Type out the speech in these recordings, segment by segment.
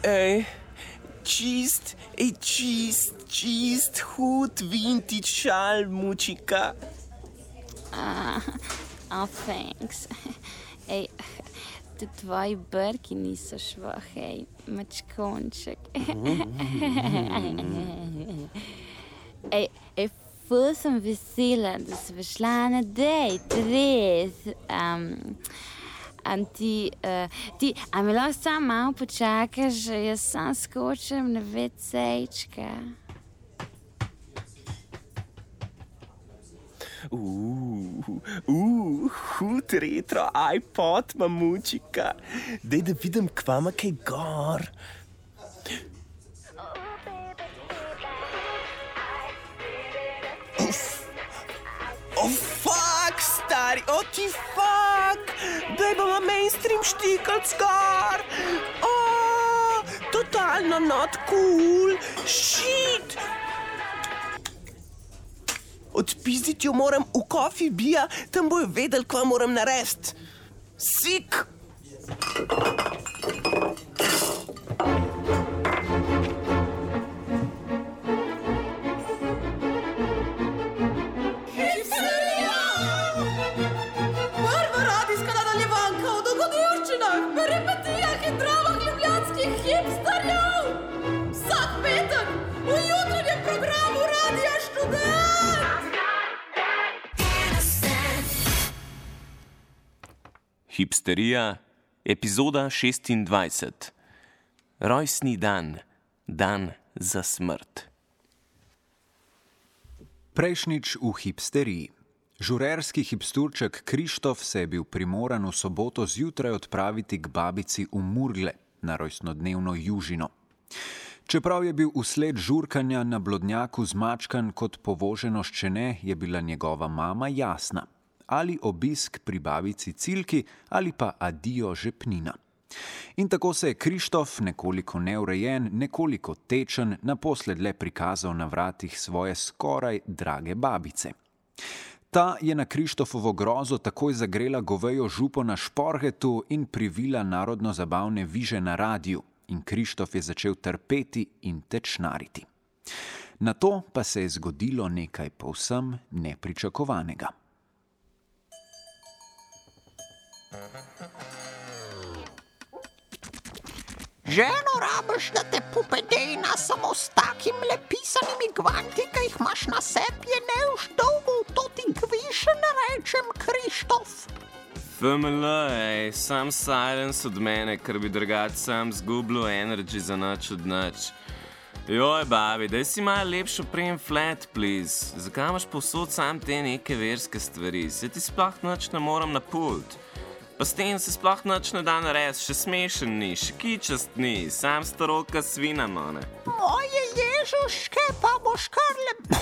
čist hud vintage šal, Mučika. Thanks. Tudi tvoji brki niso švah, mačkonček. Ful sem vesela, da sem šla na dejt, res. A mi lahko sam malo počakaš, jaz sam skočim na vecejčka. Hud retro iPod, Mučika. Daj, da vidim, kva ima kaj gor. Fuck, stari, ti fuck! Daj, bomo mainstream štikalt skor! Totalno not cool! Shit! Odpizditi jo moram v Coffee Bija, tam bojo vedeli, kva moram narediti. Sik! Hipsterija, epizoda 26. Rojstni dan, dan za smrt. Prejšnjič v hipsteriji. Žurerski hipsturček Krištof se je bil primoran v soboto zjutraj odpraviti k babici v Murgle na rojstnodnevno južino. Čeprav je bil vsled žurkanja na blodnjaku zmačkan kot povoženo ščene, je bila njegova mama jasna. Ali obisk pri babici Cilki ali pa adijo žepnina. In tako se je Krištof, nekoliko neurejen, nekoliko tečen, naposled le prikazal na vratih svoje skoraj drage babice. Ta je na Krištofovo grozo takoj zagrela govejo župo na šporgetu in privila narodno-zabavne viže na radiju in Krištof je začel trpeti in tečnariti. Nato pa se je zgodilo nekaj povsem nepričakovanega. Ženo rabiš, da te popedejna samo s takim lepisanimi gvanti, ki jih imaš na sebi, je neuž dolgo, to ti gviše ne rečem, Krištof. FML, sam silence od mene, ker bi drugače sam zgubljal energy za nič od nič. Joj, babi, daj si malo lepšo prejem flat, please. Zakaj imaš povsod sam te neke verske stvari? Se ti sploh nič ne moram na pult. Pa s tem se sploh nič ne da narediti, še smešen ni, še kičast ni, sam staroka svina, ne. Moje Ježuške, pa boš kar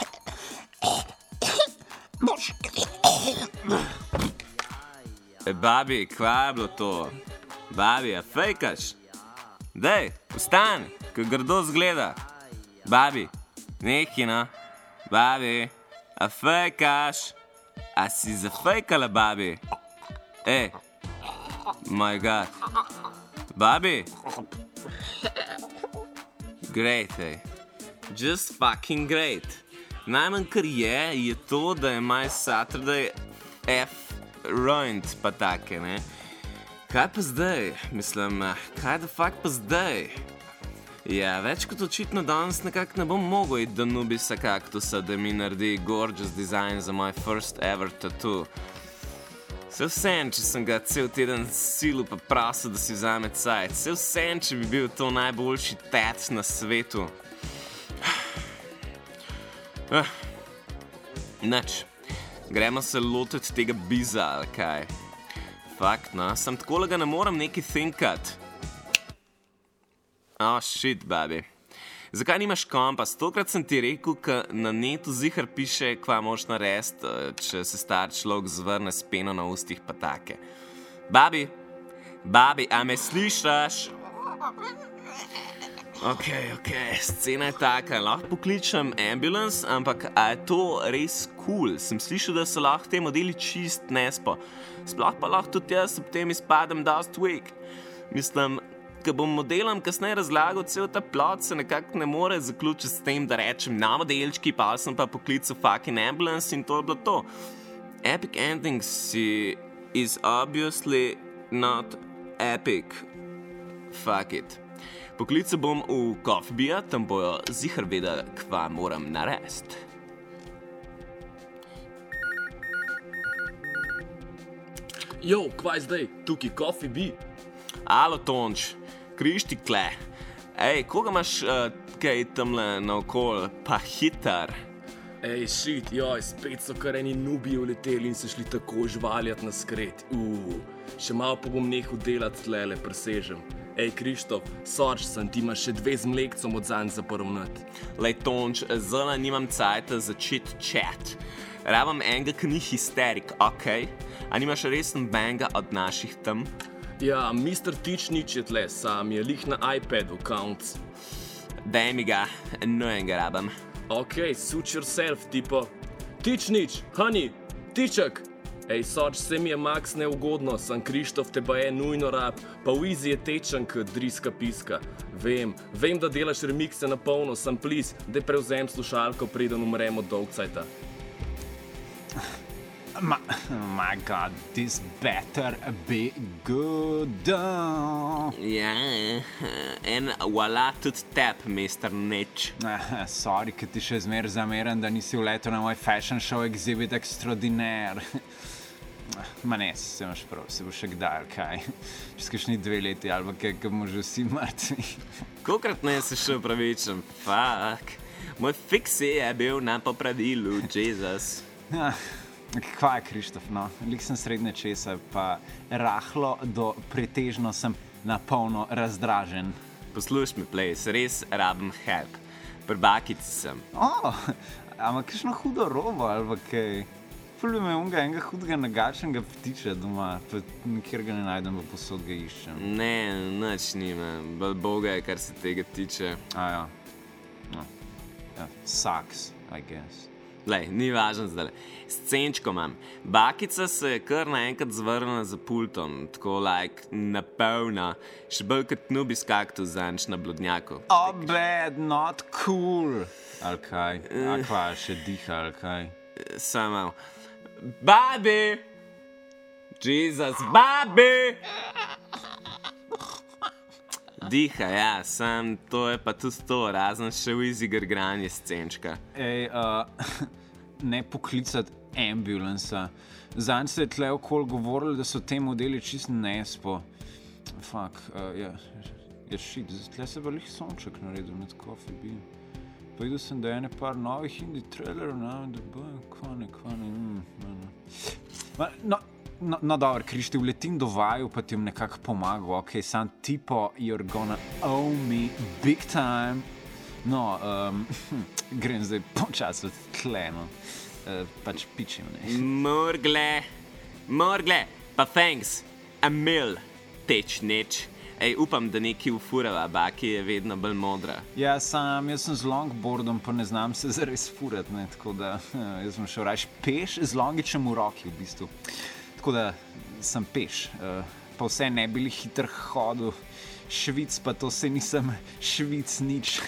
Babi, kva je bilo to? Babi, a fejkaš? Dej, vstani, ko grdo zgleda. Babi, neki, no. Babi, a fejkaš? A si zafejkala, babi? My God. Babi? Great, Just fucking great. Najmanj, kar je to, da je my Saturday ruined, pa take, ne? Kaj pa zdaj? Mislim, kaj da fuck pa zdaj? Ja, več kot očitno danes nekako ne bom mogel iti do Nubisa kaktusa, da mi naredi gorgeous design za moj first ever tattoo. Se vsem, če sem ga cel teden silu pa prosil, da si vzame cajt. Se vsem, če bi bil to najboljši tat na svetu. Nič. Gremo se lotiti tega biza, ali kaj. Fakt, no, sem takole ga ne moram neki thinkat. Shit, babi. Zakaj nimaš kompas? Tokrat sem ti rekel, ka na netu zihar piše, kva moš narediti, če se star človek zvrne s peno na ustih pa take. Babi, a me slišaš? Ok, scena je taka, lahko pokličem ambulance, ampak a je to res cool? Sem slišal, da so lahko te modeli čist nespo. Sploh pa lahko tudi jaz ob tem izpadem dost weak. Mislim, ko bom modelom kasneje razlagal cel ta plot, se nekako ne more zaključiti s tem, da rečem na modelčki, pa sem pa poklical fucking ambulance in to je bilo to. Epic ending is obviously not epic. Fuck it. Poklical bom v Coffee Beer, tam bojo ziher vedeli, kva moram narediti. Jo, kvaj zdaj, tukaj Coffee Beer. Alo, Tonč, krišti kle. Ej, koga imaš kaj tamle naokol, pa hitar? Ej, shit, joj, spet so kar eni nubi uleteli in se šli tako žvaljat na skret. Še malo pa bom nehal delati tlele, presežem. Ej, Krištof, sorry, ti imaš še 2 z mlekcom od zanj za poravnati. Lej, Tonč, zelo nimam cajta za chit-chat. Rabam enega, ki ni histerik, okej? A nimaš resen banga od naših tam? Ja, Mr. Tičnič je tle, sam je lih na iPadu, counts. Daj mi ga, nojenga rabam. Okej, suit yourself, tipo. Tičnič, honey, tiček. Ej, sorry, se mi je Max neugodno, sem Krištof te baje nujno rab, pa v Easy je tečen kot driska piska. Vem, da delaš remikse na polno, sem please, da prevzem slušalko, preden umrem od dolgcajta. My God, this better be good. Ja, en voilà tudi tep, Mr. Nič. Sorry, ker ti še zmer zameram, da nisi vletel na moj fashion show exhibit extraordinaire. Ma ne, se imaš prav, se bo še kdaj, kaj? Čez kakšni 2 leti, ali kaj, ko bomo že vsi mrtvi. Kolikrat ne se še upravičim, fuck. Moj fiksi je bil na popravilu, Jesus. Kva je, Krištof, no? Lik sem srednje česa, pa rahlo do pretežno sem na polno razdražen. Posluš me, please, res rabim help. Pri bakici sem. Ampak kakšno hudo robo, ali kaj? Ful me enega hudega nagačenega ptiča doma, pa nikjer ga ne najdem, pa posod ga iščem. Ne, nič nima, bolj boga je, kar se tega tiče. Ja. Sucks, I guess. Lej, ni važno zdaj. Scenčko imam. Bakica se je kar naenkrat zvrnila za pultom, tako napolna, še bolj kot nubis kaktus zanč na blodnjaku. Oh, bad, not cool. Ali kaj? Akva še diha, ali kaj? Samo. Babi! Jesus, babi! Diha, ja, sam, to je pa tudi to, razen še v Easy grgranje scenčka. Ej, ne poklicati ambulansa. Zanj se je tle okoli govorili, da so te modeli čist nespo. Fuck, shit, tle se pa lih sonček naredil nad Coffee Beer. Pa videl sem, da je ene par novih indie trailerov, da bojo, kvane. No, dobro, Krišti, vletim do vaju, pa ti bom nekako pomagal, ok, sam tipo, you're gonna owe me big time. No, grem zdaj počasi tle, no. Pač pičim, ne. Morgle, pa thanks, a mil, teč neč. Ej, upam, da neki ufurava, baki je vedno bolj modra. Ja, jaz sem z longboardom, pa ne znam se zares furat, ne, tako da jaz sem šel rajš peš z longičem v roki, v bistvu. Tako da sem peš, pa vse ne bili hiter hodil, švic, pa to se nisem švic nič.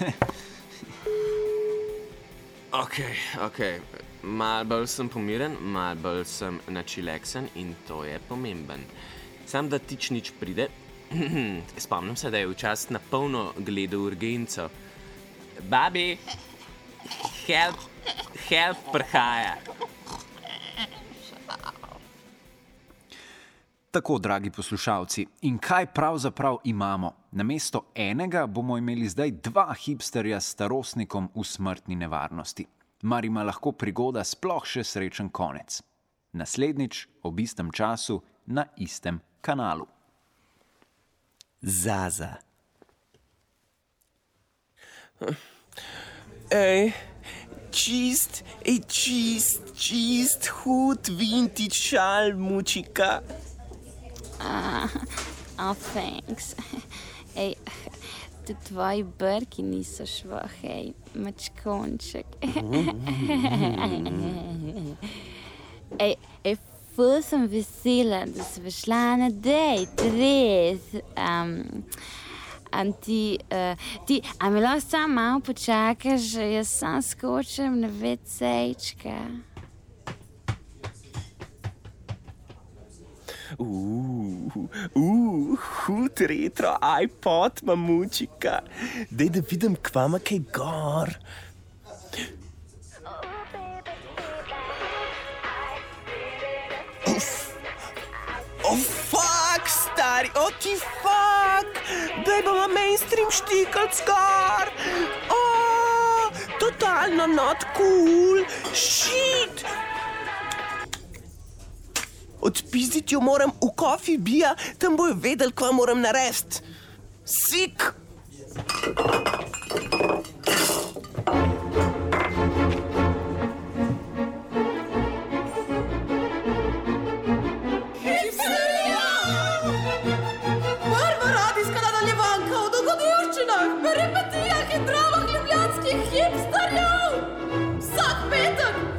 Ok, mal bolj sem pomiren, mal bolj sem načileksen in to je pomemben. Sam da Tičnič pride, spomnim se, da je včasih na polno gledal urgenco. Babi, help prihaja. Tako, dragi poslušalci, in kaj pravzaprav imamo? Namesto enega bomo imeli zdaj 2 hipsterja s starostnikom v smrtni nevarnosti. Mar ima lahko prigoda sploh še srečen konec? Naslednjič, ob istem času, na istem kanalu. Zaza. Ej, čist hud vintage šal, mučika. Thanks. Ej, tudi tvoji brki niso šlo, hej, mačkonček. Ej, ful sem vesela, da sem šla na dejt, res. A mi lahko samo malo počakaš, jaz sam skočim na WC-čka. Hud retro iPod, mamučika. Daj, da vidim, kva ima kaj gor. Fuck, stari, ti fuck! Daj, bomo mainstream štikalt skor! Totalno not cool! Shit! Odpizditi jo moram v Coffee Bija, tam bojo vedeli, kva moram narediti. Sik! Peripetijah in dramah ljubljanskih hipsterjev! Vsak petek